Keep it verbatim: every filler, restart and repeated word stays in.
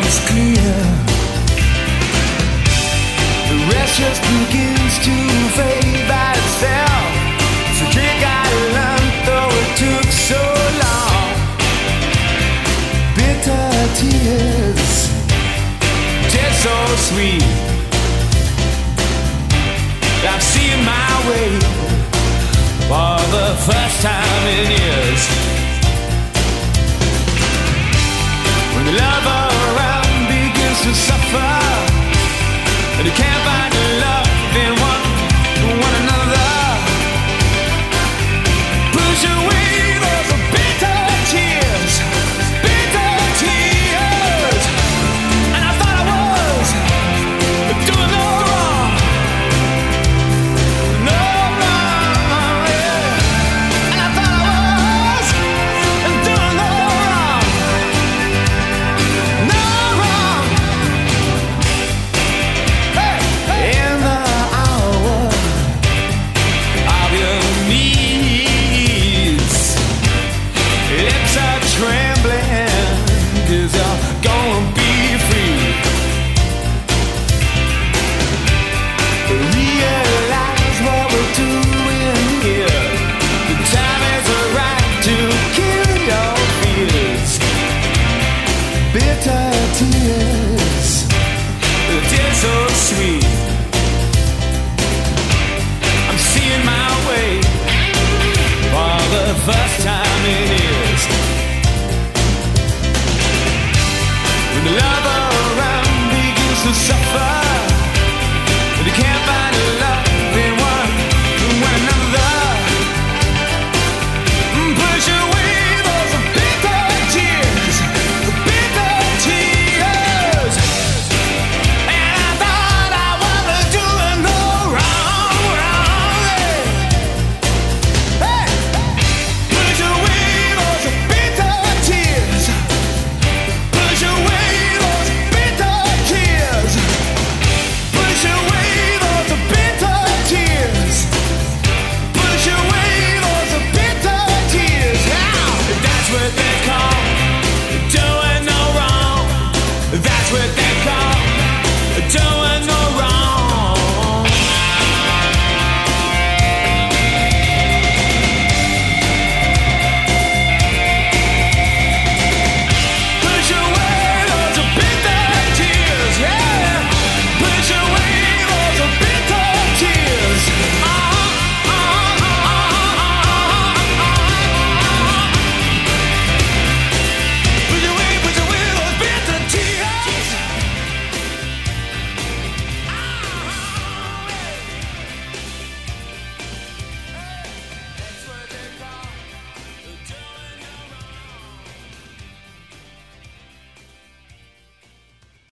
is clear. The rest just begins to fade by itself. It's a drink I learned, though it took so long. Bitter tears, taste so sweet. I'm seeing my way for the first time in years. When the love around begins to suffer, and you can't find your love in one, one another, push away those bitter tears, bitter tears. And I thought I was doing no wrong, no wrong, yeah. And I thought I was doing no wrong, no wrong. Hey, hey. In the hour of your needs, lips are trembling, 'cause you're gonna be free. Realize what we're doing here. The time is right to kill your fears. Bitter tears, the tears so sweet. I'm seeing my way for the first time in years. When the love around begins to suffer,